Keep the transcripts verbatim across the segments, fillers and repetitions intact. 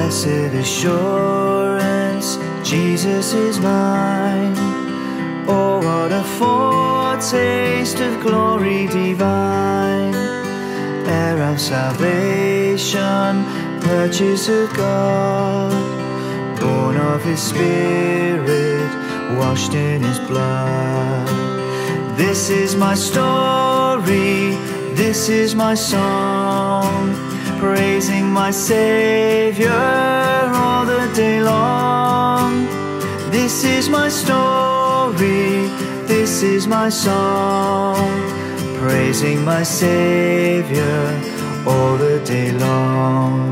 Blessed assurance, Jesus is mine. Oh, what a foretaste of glory divine, heir of salvation, purchase of God, born of His Spirit, washed in His blood. This is my story, this is my song, praising my Savior all the day long. This is my story, this is my song, praising my Savior all the day long.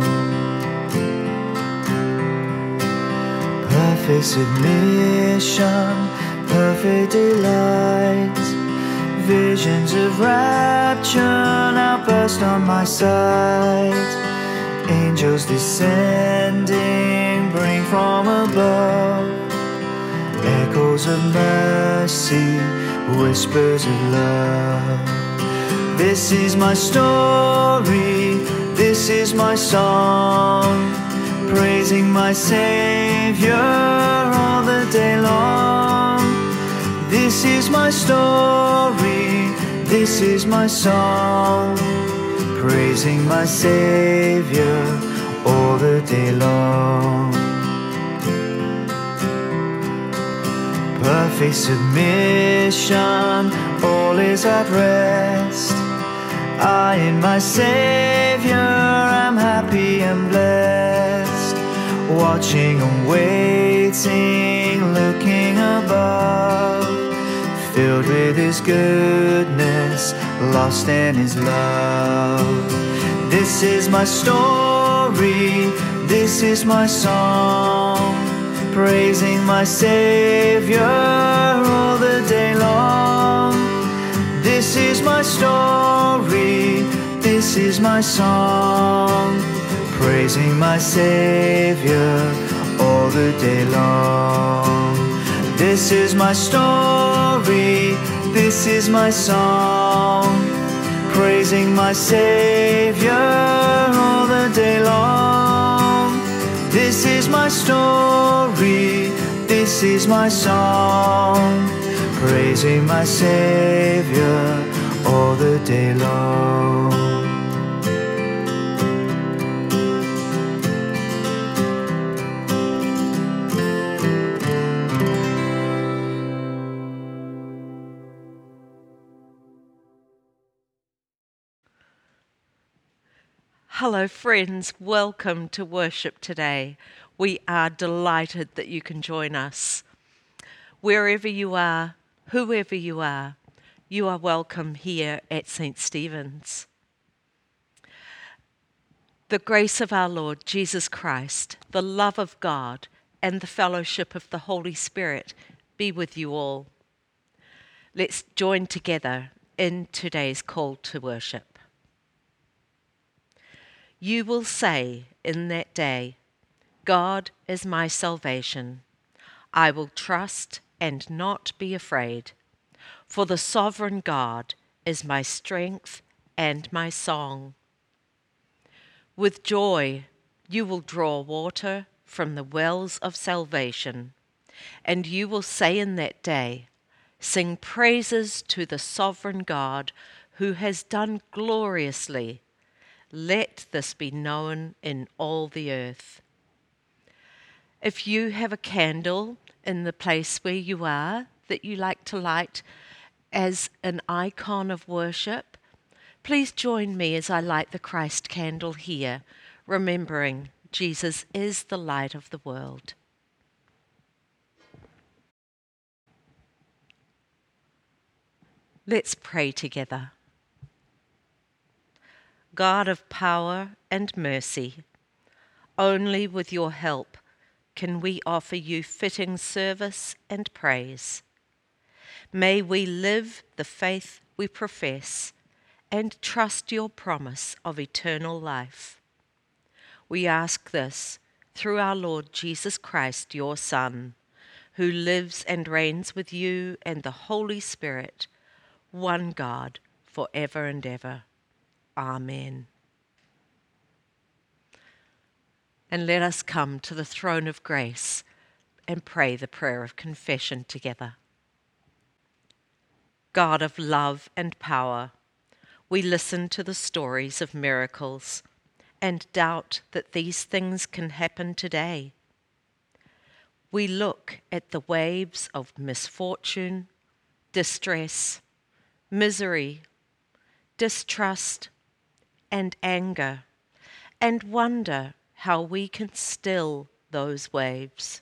Perfect submission, perfect delight, visions of rapture now burst on my sight. Angels descending bring from above echoes of mercy, whispers of love. This is my story, this is my song, praising my Savior all the day long. This is my story, this is my song, praising my Savior all the day long. Perfect submission, all is at rest. I in my Savior am happy and blessed, watching and waiting, looking above, filled with His goodness, lost in His love. This is my story, this is my song, praising my Savior all the day long. This is my story, this is my song, praising my Savior all the day long. This is my story, this is my song, praising my Savior all the day long. This is my story, this is my song, praising my Savior all the day long. Hello friends, welcome to worship today. We are delighted that you can join us. Wherever you are, whoever you are, you are welcome here at Saint Stephen's. The grace of our Lord Jesus Christ, the love of God, and the fellowship of the Holy Spirit be with you all. Let's join together in today's call to worship. You will say in that day, God is my salvation. I will trust and not be afraid, for the sovereign God is my strength and my song. With joy you will draw water from the wells of salvation, and you will say in that day, sing praises to the sovereign God who has done gloriously. Let this be known in all the earth. If you have a candle in the place where you are that you like to light as an icon of worship, please join me as I light the Christ candle here, remembering Jesus is the light of the world. Let's pray together. God of power and mercy, only with your help can we offer you fitting service and praise. May we live the faith we profess and trust your promise of eternal life. We ask this through our Lord Jesus Christ, your Son, who lives and reigns with you and the Holy Spirit, one God, for ever and ever. Amen. and let us come to the throne of grace and pray the prayer of confession together. God of love and power, we listen to the stories of miracles and doubt that these things can happen today. We look at the waves of misfortune, distress, misery, distrust, and anger, and wonder how we can still those waves.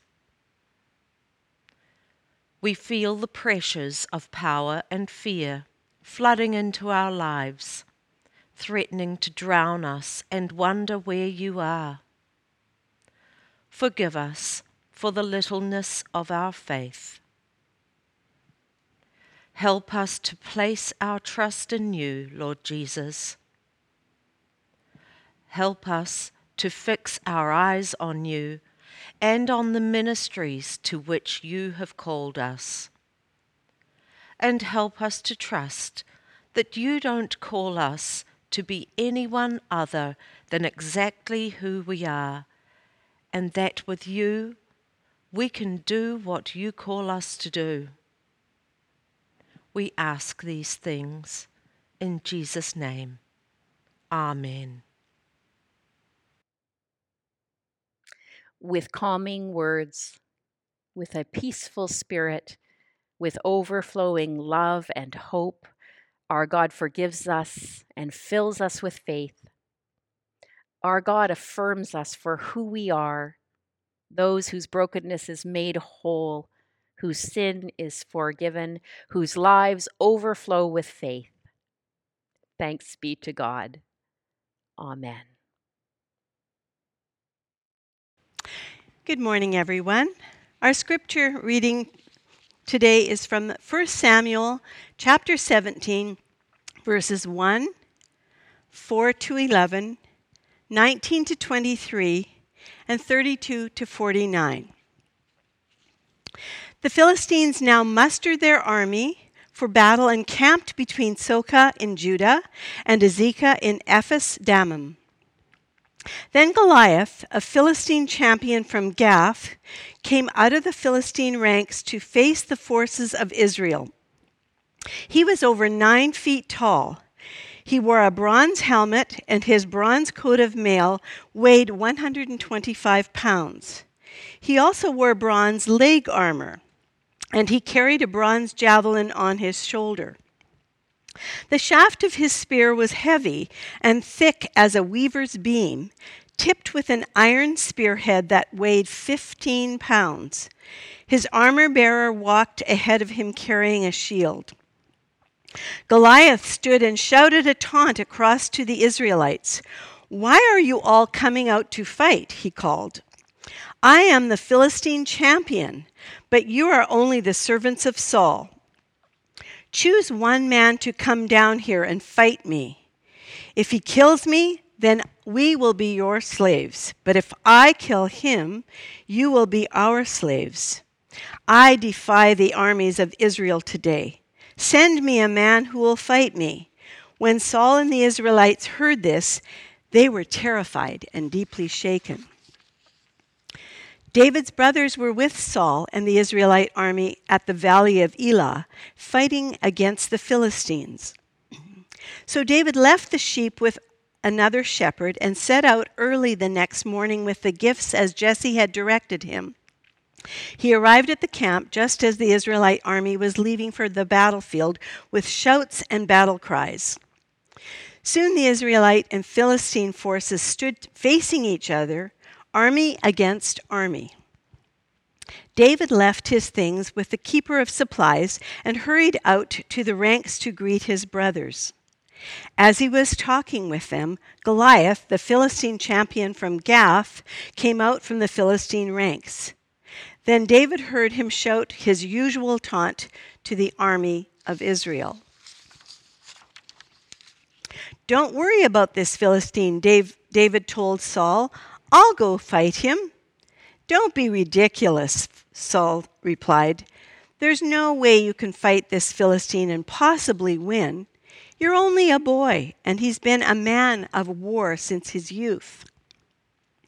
We feel the pressures of power and fear flooding into our lives, threatening to drown us, and wonder where you are. Forgive us for the littleness of our faith. Help us to place our trust in you, Lord Jesus. Help us to fix our eyes on you and on the ministries to which you have called us. And help us to trust that you don't call us to be anyone other than exactly who we are, and that with you we can do what you call us to do. We ask these things in Jesus' name. Amen. With calming words, with a peaceful spirit, with overflowing love and hope, our God forgives us and fills us with faith. Our God affirms us for who we are, those whose brokenness is made whole, whose sin is forgiven, whose lives overflow with faith. Thanks be to God. Amen. Good morning, everyone. Our scripture reading today is from First Samuel chapter seventeen, verses one, four to eleven, nineteen to twenty-three, and thirty-two to forty-nine. The Philistines now mustered their army for battle and camped between Soka in Judah and Azekah in Ephes Dammim. Then Goliath, a Philistine champion from Gath, came out of the Philistine ranks to face the forces of Israel. He was over nine feet tall. He wore a bronze helmet, and his bronze coat of mail weighed one hundred twenty-five pounds. He also wore bronze leg armor, and he carried a bronze javelin on his shoulder. The shaft of his spear was heavy and thick as a weaver's beam, tipped with an iron spearhead that weighed fifteen pounds. His armor-bearer walked ahead of him carrying a shield. Goliath stood and shouted a taunt across to the Israelites. "Why are you all coming out to fight?" he called. "I am the Philistine champion, but you are only the servants of Saul. Choose one man to come down here and fight me. If he kills me, then we will be your slaves. But if I kill him, you will be our slaves. I defy the armies of Israel today. Send me a man who will fight me." When Saul and the Israelites heard this, they were terrified and deeply shaken. David's brothers were with Saul and the Israelite army at the valley of Elah, fighting against the Philistines. So David left the sheep with another shepherd and set out early the next morning with the gifts as Jesse had directed him. He arrived at the camp just as the Israelite army was leaving for the battlefield with shouts and battle cries. Soon the Israelite and Philistine forces stood facing each other, army against army. David left his things with the keeper of supplies and hurried out to the ranks to greet his brothers. As he was talking with them, Goliath, the Philistine champion from Gath, came out from the Philistine ranks. Then David heard him shout his usual taunt to the army of Israel. "Don't worry about this Philistine," Dave, David told Saul. "I'll go fight him." "Don't be ridiculous," Saul replied. "There's no way you can fight this Philistine and possibly win. You're only a boy, and he's been a man of war since his youth."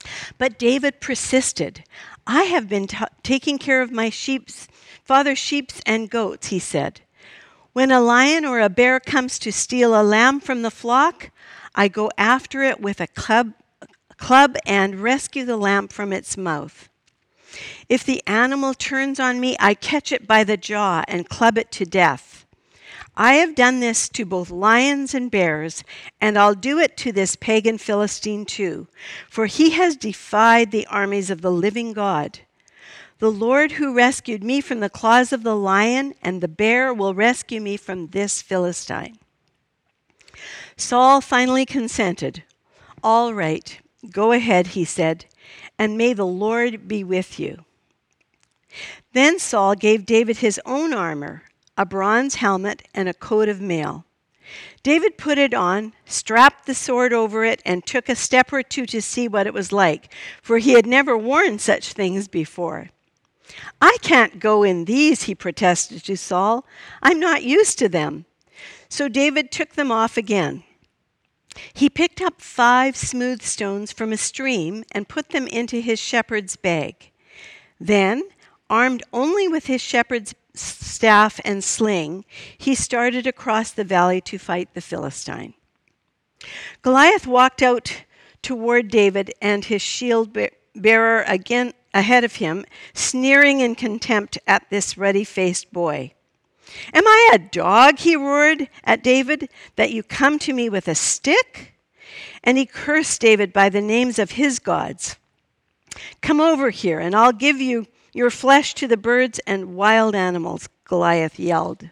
But David persisted. I have been t- taking care of my sheep's, father's sheep and goats, he said. When a lion or a bear comes to steal a lamb from the flock, I go after it with a club, club and rescue the lamb from its mouth. If the animal turns on me, I catch it by the jaw and club it to death. I have done this to both lions and bears, and I'll do it to this pagan Philistine too, for he has defied the armies of the living God. The Lord who rescued me from the claws of the lion and the bear will rescue me from this Philistine. Saul finally consented. All right, go ahead, he said, and may the Lord be with you. Then Saul gave David his own armor, a bronze helmet and a coat of mail. David put it on, strapped the sword over it, and took a step or two to see what it was like, for he had never worn such things before. I can't go in these, he protested to Saul. I'm not used to them. So David took them off again. He picked up five smooth stones from a stream and put them into his shepherd's bag. Then, armed only with his shepherd's staff and sling, he started across the valley to fight the Philistine. Goliath walked out toward David and his shield bearer again ahead of him, sneering in contempt at this ruddy-faced boy. Am I a dog, he roared at David, that you come to me with a stick? And he cursed David by the names of his gods. Come over here, and I'll give you your flesh to the birds and wild animals, Goliath yelled.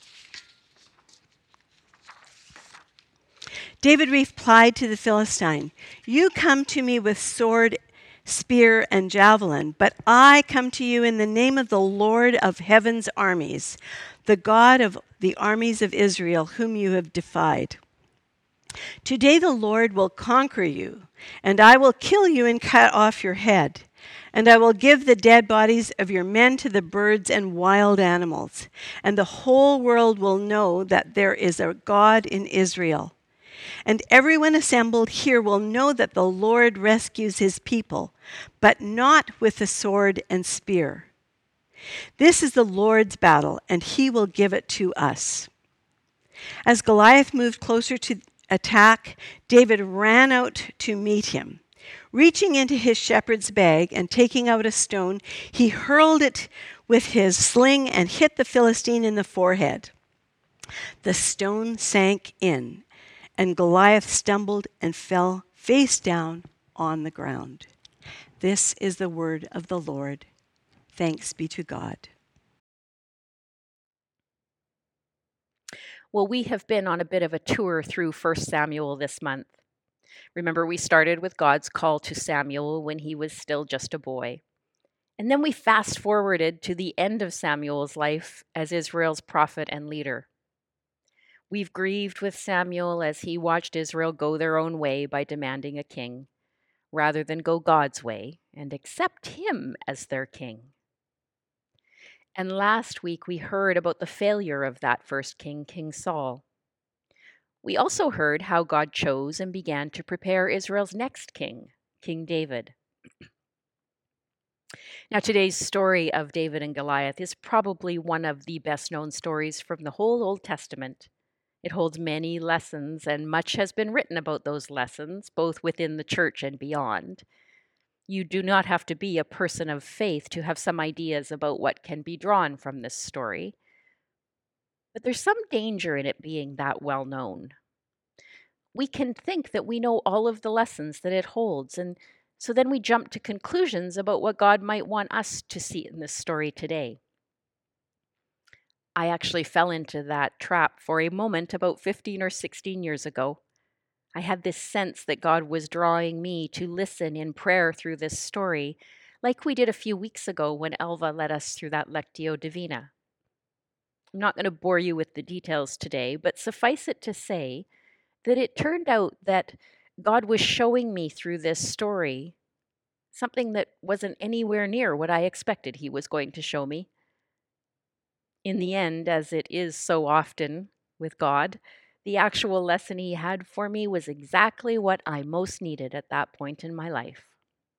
David replied to the Philistine, You come to me with sword, spear, and javelin, but I come to you in the name of the Lord of heaven's armies, the God of the armies of Israel, whom you have defied. Today the Lord will conquer you, and I will kill you and cut off your head. And I will give the dead bodies of your men to the birds and wild animals, and the whole world will know that there is a God in Israel. And everyone assembled here will know that the Lord rescues his people, but not with the sword and spear. This is the Lord's battle, and he will give it to us. As Goliath moved closer to attack, David ran out to meet him. Reaching into his shepherd's bag and taking out a stone, he hurled it with his sling and hit the Philistine in the forehead. The stone sank in, and Goliath stumbled and fell face down on the ground. This is the word of the Lord. Thanks be to God. Well, we have been on a bit of a tour through First Samuel this month. Remember, we started with God's call to Samuel when he was still just a boy. And then we fast forwarded to the end of Samuel's life as Israel's prophet and leader. We've grieved with Samuel as he watched Israel go their own way by demanding a king, rather than go God's way and accept him as their king. And last week we heard about the failure of that first king, King Saul. We also heard how God chose and began to prepare Israel's next king, King David. Now, today's story of David and Goliath is probably one of the best-known stories from the whole Old Testament. It holds many lessons, and much has been written about those lessons, both within the church and beyond. You do not have to be a person of faith to have some ideas about what can be drawn from this story. But there's some danger in it being that well known. We can think that we know all of the lessons that it holds, and so then we jump to conclusions about what God might want us to see in this story today. I actually fell into that trap for a moment about fifteen or sixteen years ago. I had this sense that God was drawing me to listen in prayer through this story, like we did a few weeks ago when Elva led us through that Lectio Divina. I'm not going to bore you with the details today, but suffice it to say that it turned out that God was showing me through this story something that wasn't anywhere near what I expected he was going to show me. In the end, as it is so often with God, the actual lesson he had for me was exactly what I most needed at that point in my life.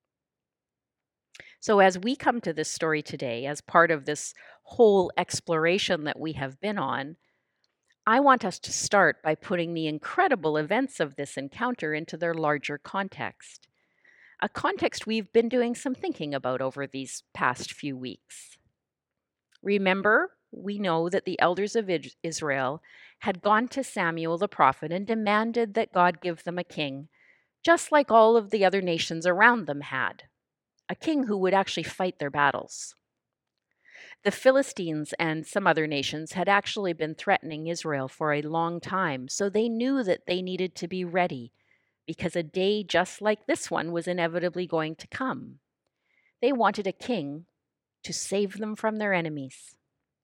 So, as we come to this story today, as part of this whole exploration that we have been on, I want us to start by putting the incredible events of this encounter into their larger context, a context we've been doing some thinking about over these past few weeks. Remember, we know that the elders of Israel had gone to Samuel the prophet and demanded that God give them a king, just like all of the other nations around them had, a king who would actually fight their battles. The Philistines and some other nations had actually been threatening Israel for a long time, so they knew that they needed to be ready, because a day just like this one was inevitably going to come. They wanted a king to save them from their enemies.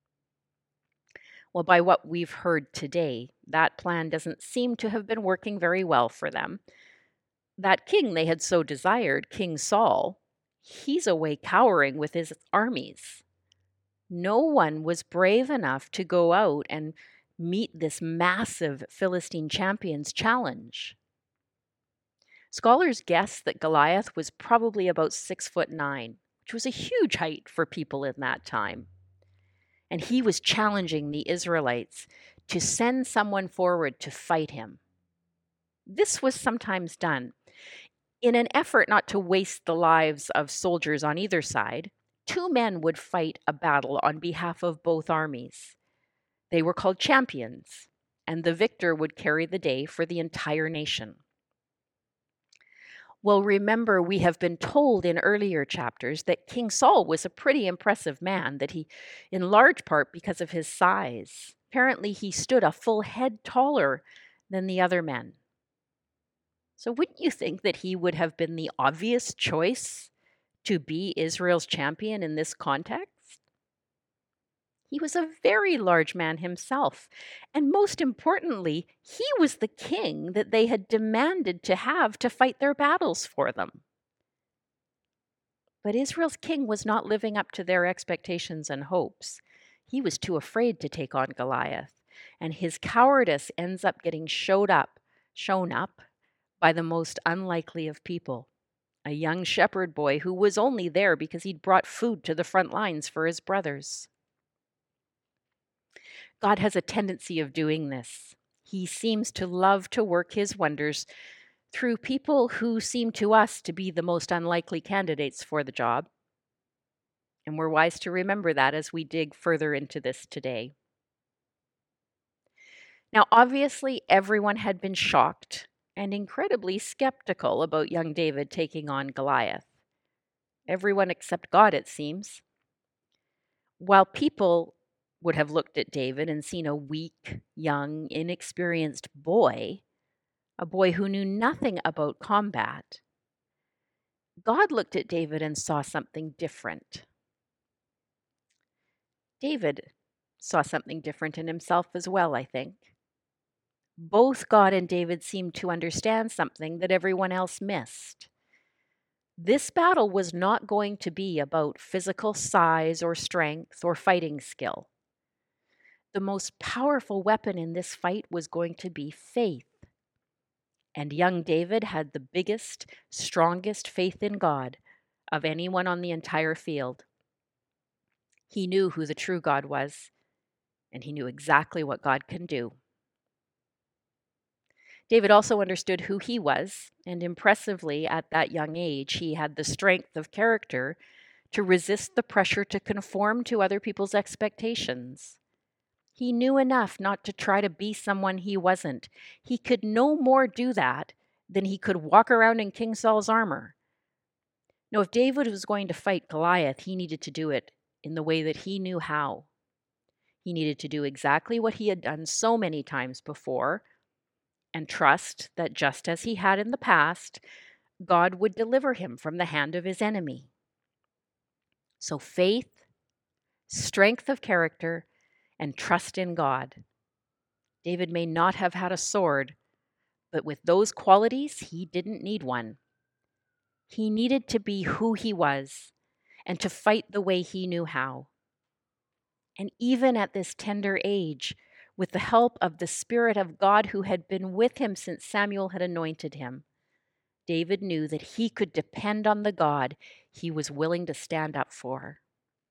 Well, by what we've heard today, that plan doesn't seem to have been working very well for them. That king they had so desired, King Saul, he's away cowering with his armies. No one was brave enough to go out and meet this massive Philistine champion's challenge. Scholars guess that Goliath was probably about six foot nine, which was a huge height for people in that time. And he was challenging the Israelites to send someone forward to fight him. This was sometimes done in an effort not to waste the lives of soldiers on either side. Two men would fight a battle on behalf of both armies. They were called champions, and the victor would carry the day for the entire nation. Well, remember, we have been told in earlier chapters that King Saul was a pretty impressive man, that he, in large part because of his size, apparently he stood a full head taller than the other men. So wouldn't you think that he would have been the obvious choice to be Israel's champion in this context? He was a very large man himself, and most importantly, he was the king that they had demanded to have to fight their battles for them. But Israel's king was not living up to their expectations and hopes. He was too afraid to take on Goliath, and his cowardice ends up getting showed up, shown up by the most unlikely of people, a young shepherd boy who was only there because he'd brought food to the front lines for his brothers. God has a tendency of doing this. He seems to love to work his wonders through people who seem to us to be the most unlikely candidates for the job. And we're wise to remember that as we dig further into this today. Now, obviously, everyone had been shocked and incredibly skeptical about young David taking on Goliath. Everyone except God, it seems. While people would have looked at David and seen a weak, young, inexperienced boy, a boy who knew nothing about combat, God looked at David and saw something different. David saw something different in himself as well, I think. Both God and David seemed to understand something that everyone else missed. This battle was not going to be about physical size or strength or fighting skill. The most powerful weapon in this fight was going to be faith. And young David had the biggest, strongest faith in God of anyone on the entire field. He knew who the true God was, and he knew exactly what God can do. David also understood who he was, and impressively, at that young age, he had the strength of character to resist the pressure to conform to other people's expectations. He knew enough not to try to be someone he wasn't. He could no more do that than he could walk around in King Saul's armor. No, if David was going to fight Goliath, he needed to do it in the way that he knew how. He needed to do exactly what he had done so many times before, and trust that just as he had in the past, God would deliver him from the hand of his enemy. So faith, strength of character, and trust in God. David may not have had a sword, but with those qualities, he didn't need one. He needed to be who he was and to fight the way he knew how. And even at this tender age, with the help of the Spirit of God who had been with him since Samuel had anointed him, David knew that he could depend on the God he was willing to stand up for.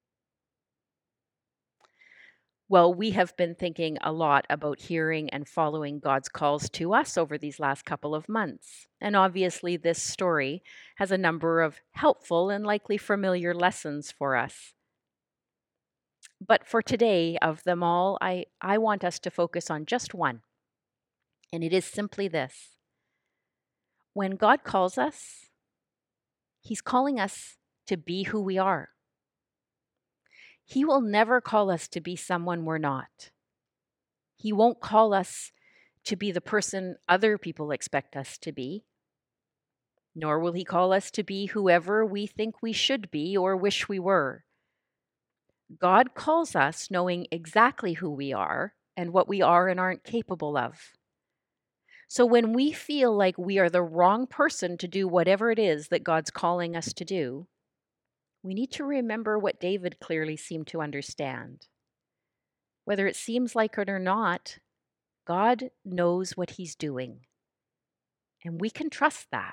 Well, we have been thinking a lot about hearing and following God's calls to us over these last couple of months. And obviously, this story has a number of helpful and likely familiar lessons for us. But for today, of them all, I, I want us to focus on just one. And it is simply this. When God calls us, He's calling us to be who we are. He will never call us to be someone we're not. He won't call us to be the person other people expect us to be, nor will He call us to be whoever we think we should be or wish we were. God calls us knowing exactly who we are and what we are and aren't capable of. So when we feel like we are the wrong person to do whatever it is that God's calling us to do, we need to remember what David clearly seemed to understand. Whether it seems like it or not, God knows what He's doing, and we can trust that.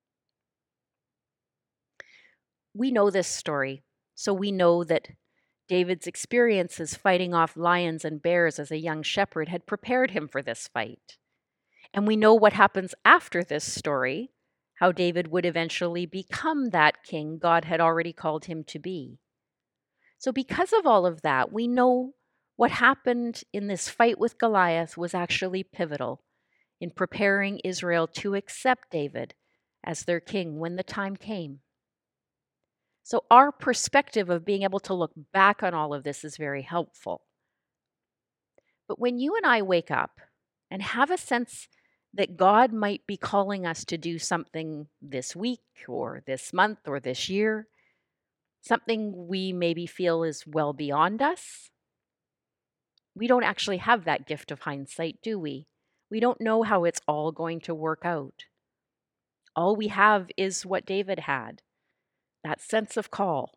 We know this story, so we know that David's experiences fighting off lions and bears as a young shepherd had prepared him for this fight. And we know what happens after this story, how David would eventually become that king God had already called him to be. So because of all of that, we know what happened in this fight with Goliath was actually pivotal in preparing Israel to accept David as their king when the time came. So our perspective of being able to look back on all of this is very helpful. But when you and I wake up and have a sense that God might be calling us to do something this week or this month or this year, something we maybe feel is well beyond us, we don't actually have that gift of hindsight, do we? We don't know how it's all going to work out. All we have is what David had, that sense of call,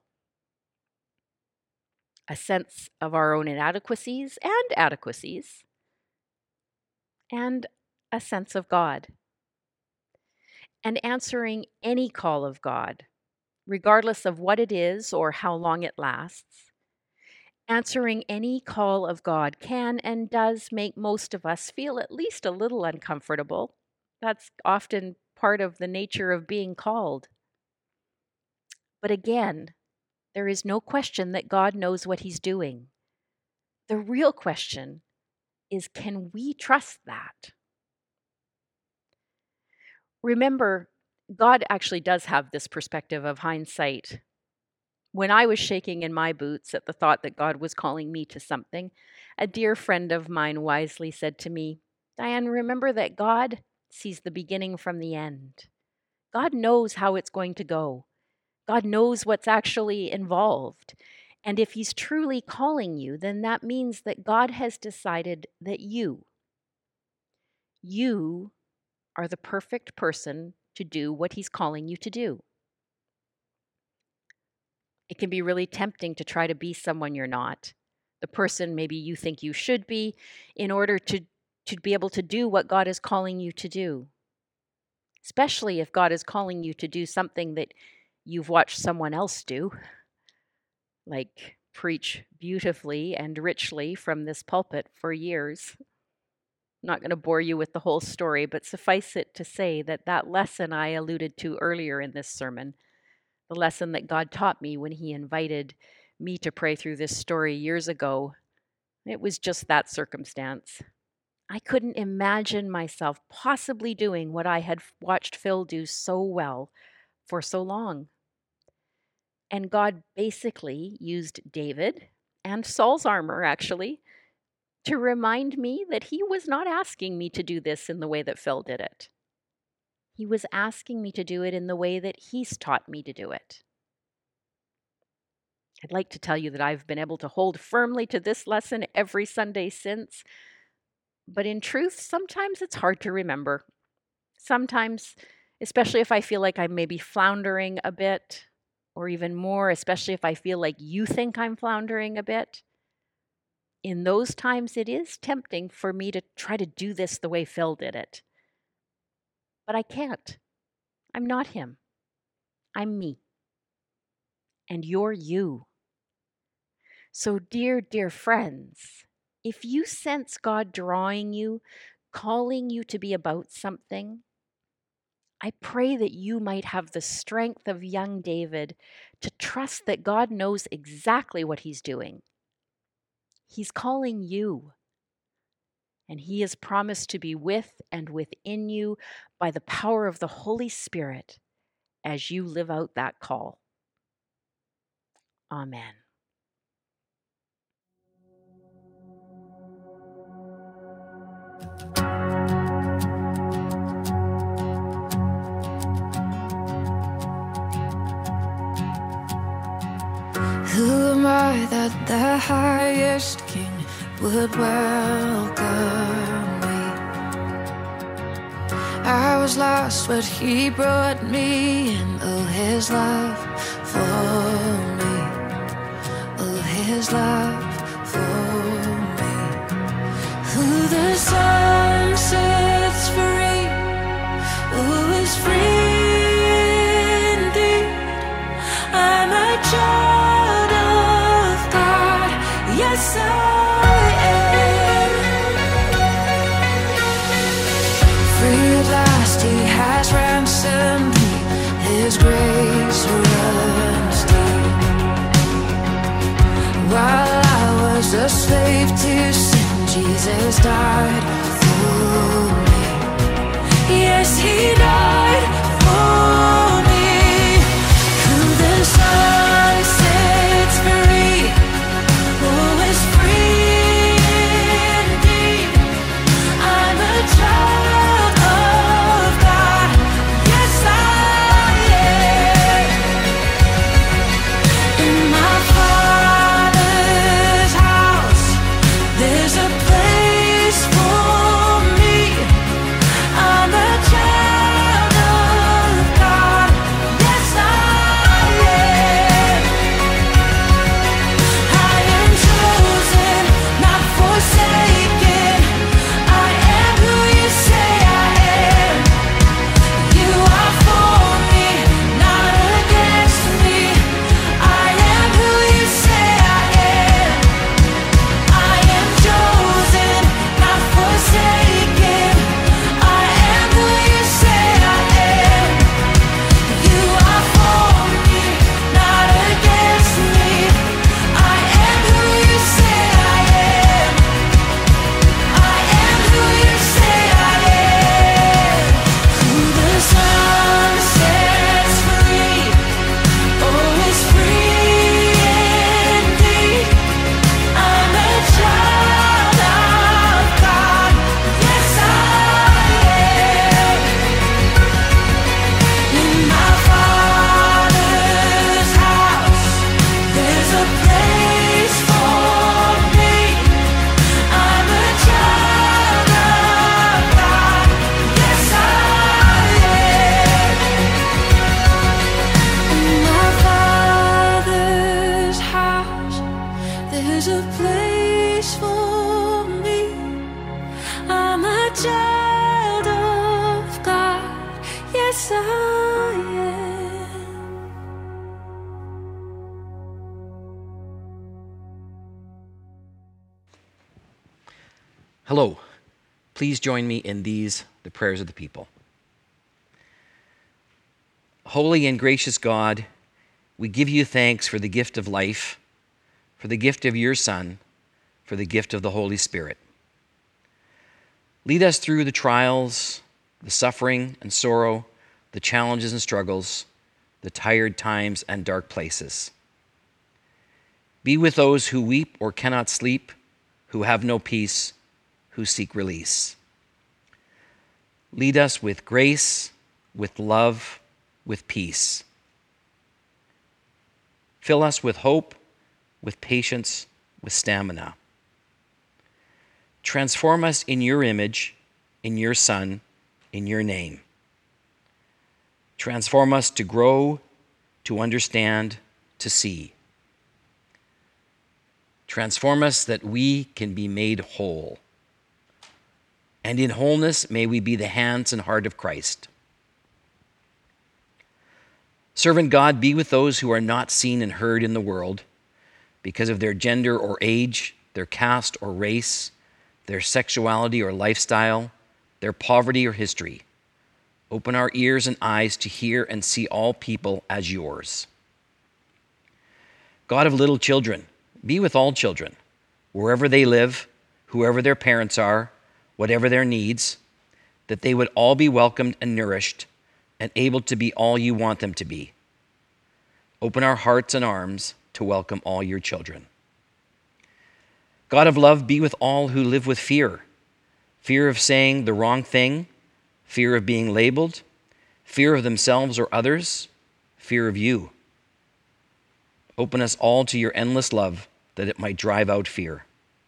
a sense of our own inadequacies and adequacies, and a sense of God. And answering any call of God, regardless of what it is or how long it lasts, answering any call of God can and does make most of us feel at least a little uncomfortable. That's often part of the nature of being called. But again, there is no question that God knows what He's doing. The real question is, can we trust that? Remember, God actually does have this perspective of hindsight. When I was shaking in my boots at the thought that God was calling me to something, a dear friend of mine wisely said to me, Diane, remember that God sees the beginning from the end. God knows how it's going to go. God knows what's actually involved. And if He's truly calling you, then that means that God has decided that you, you are the perfect person to do what He's calling you to do. It can be really tempting to try to be someone you're not, the person maybe you think you should be, in order to, to be able to do what God is calling you to do. Especially if God is calling you to do something that you've watched someone else do, like preach beautifully and richly from this pulpit for years. I'm not going to bore you with the whole story, but suffice it to say that that lesson I alluded to earlier in this sermon, the lesson that God taught me when He invited me to pray through this story years ago, it was just that circumstance. I couldn't imagine myself possibly doing what I had watched Phil do so well for so long. And God basically used David and Saul's armor, actually, to remind me that He was not asking me to do this in the way that Phil did it. He was asking me to do it in the way that He's taught me to do it. I'd like to tell you that I've been able to hold firmly to this lesson every Sunday since, but in truth, sometimes it's hard to remember. Sometimes, especially if I feel like I'm maybe floundering a bit, or even more, especially if I feel like you think I'm floundering a bit, in those times it is tempting for me to try to do this the way Phil did it. But I can't. I'm not him. I'm me. And you're you. So, dear, dear friends, if you sense God drawing you, calling you to be about something, I pray that you might have the strength of young David to trust that God knows exactly what he's doing. He's calling you, and he has promised to be with and within you by the power of the Holy Spirit as you live out that call. Amen. Who am I that the highest king would welcome me? I was lost, but he brought me in. Oh, his love for me. Oh, his love for me. Who the sun sets free, who is free indeed. I'm a child of God, yes I am. Free at last, he has ransomed me, his grace runs deep. While I was a slave to sin, Jesus died for me. Yes, he died for me. Who the sun sets free, who is free indeed. I'm a child of God, yes I am. In my Father's house, there's a place for me. I'm a child of God, yes I am. I am chosen, not forsaken. I am who you say I am. You are for me, not against me. I am who you say I am. I am chosen, not forsaken. I am who you say I am. You are for me, not against me. I am who you say I am. I am who you say I am. Who the sun sets free, oh, is free indeed. I'm a child of God, yes I am. In my Father's house, there's a place for me. I'm a child of God, yes I am. In my Father's house, there's a place for me. I'm a child of God, yes I am. Hello. Please join me in these, the prayers of the people. Holy and gracious God, we give you thanks for the gift of life, for the gift of your Son, for the gift of the Holy Spirit. Lead us through the trials, the suffering and sorrow, the challenges and struggles, the tired times and dark places. Be with those who weep or cannot sleep, who have no peace, who seek release. Lead us with grace, with love, with peace. Fill us with hope, with patience, with stamina. Transform us in your image, in your Son, in your name. Transform us to grow, to understand, to see. Transform us that we can be made whole. And in wholeness, may we be the hands and heart of Christ. Servant God, be with those who are not seen and heard in the world because of their gender or age, their caste or race, their sexuality or lifestyle, their poverty or history. Open our ears and eyes to hear and see all people as yours. God of little children, be with all children, wherever they live, whoever their parents are, whatever their needs, that they would all be welcomed and nourished and able to be all you want them to be. Open our hearts and arms to welcome all your children. God of love, be with all who live with fear, fear of saying the wrong thing, fear of being labeled, fear of themselves or others, fear of you. Open us all to your endless love that it might drive out fear.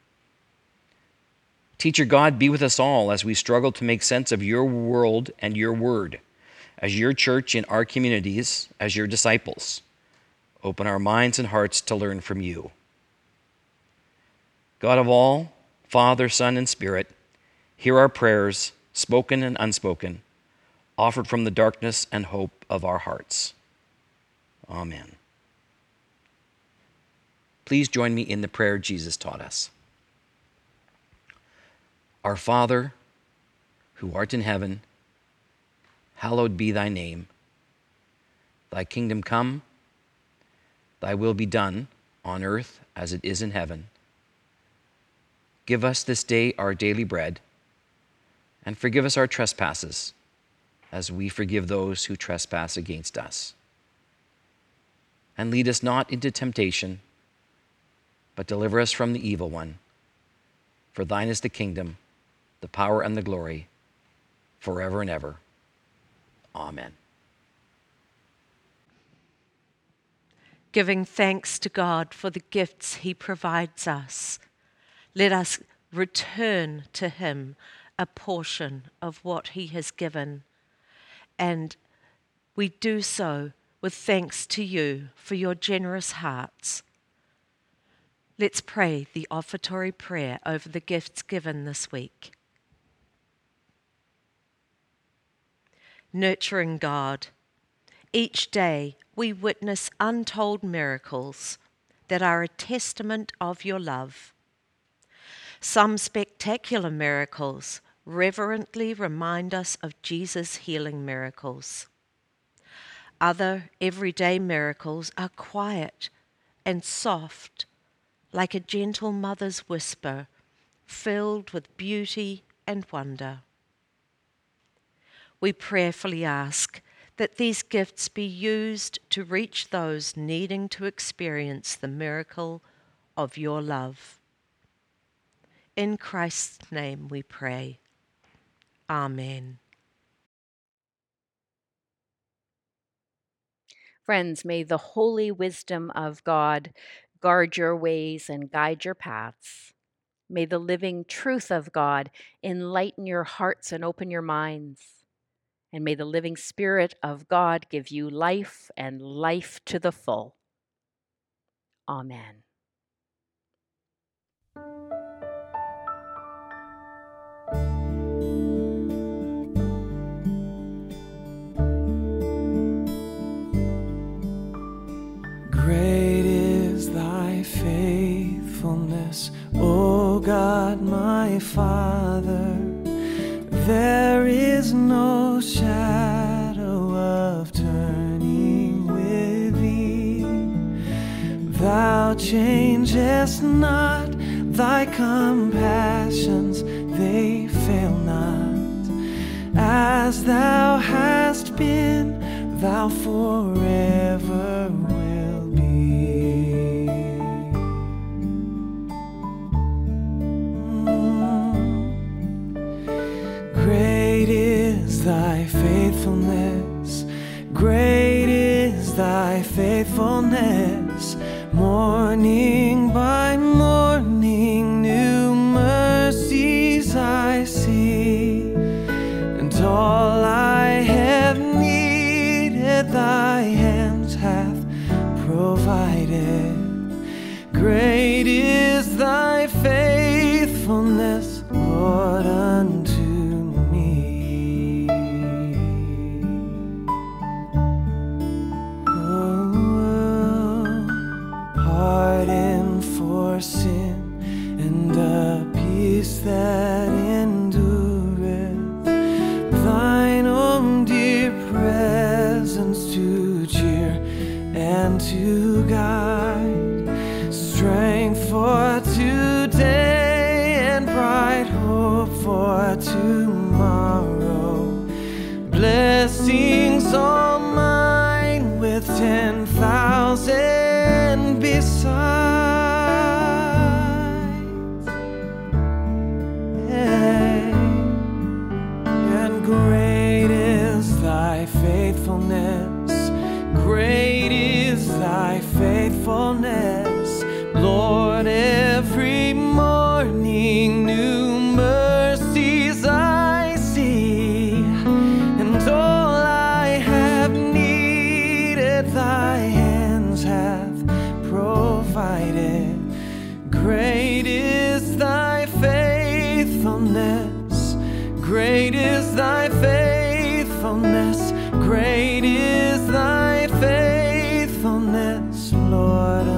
Teacher God, be with us all as we struggle to make sense of your world and your word, as your church in our communities, as your disciples. Open our minds and hearts to learn from you. God of all, Father, Son, and Spirit, hear our prayers, spoken and unspoken, offered from the darkness and hope of our hearts. Amen. Please join me in the prayer Jesus taught us. Our Father, who art in heaven, hallowed be thy name. Thy kingdom come, thy will be done on earth as it is in heaven. Give us this day our daily bread, and forgive us our trespasses, as we forgive those who trespass against us. And lead us not into temptation, but deliver us from the evil one. For thine is the kingdom, the power, and the glory, forever and ever. Amen. Giving thanks to God for the gifts he provides us, let us return to him a portion of what he has given. And we do so with thanks to you for your generous hearts. Let's pray the offertory prayer over the gifts given this week. Nurturing God, each day we witness untold miracles that are a testament of your love. Some spectacular miracles reverently remind us of Jesus' healing miracles. Other everyday miracles are quiet and soft, like a gentle mother's whisper, filled with beauty and wonder. We prayerfully ask that these gifts be used to reach those needing to experience the miracle of your love. In Christ's name we pray. Amen. Friends, may the holy wisdom of God guard your ways and guide your paths. May the living truth of God enlighten your hearts and open your minds. And may the living Spirit of God give you life and life to the full. Amen. Great is thy faithfulness, O God my Father. There is no shadow of turning with thee. Thou changest not, thy compassions, they fail not. As thou hast been, thou forever will be. Mm. Great is thy faithfulness, great is thy faithfulness. Morning by morning, new mercies I see, and all I have needed, thy hands hath provided. Great is thy faithfulness, Lord, unto me. that endureth, thine own dear presence to cheer and to guide, strength for today and bright hope for tomorrow, blessings all mine with ten thousand besides. Hey. And great is thy faithfulness, great is thy faithfulness, Lord. Every morning new mercies I see, and all I have needed thy hands have provided. Great is thy faithfulness, great is thy faithfulness, great is thy faithfulness, Lord.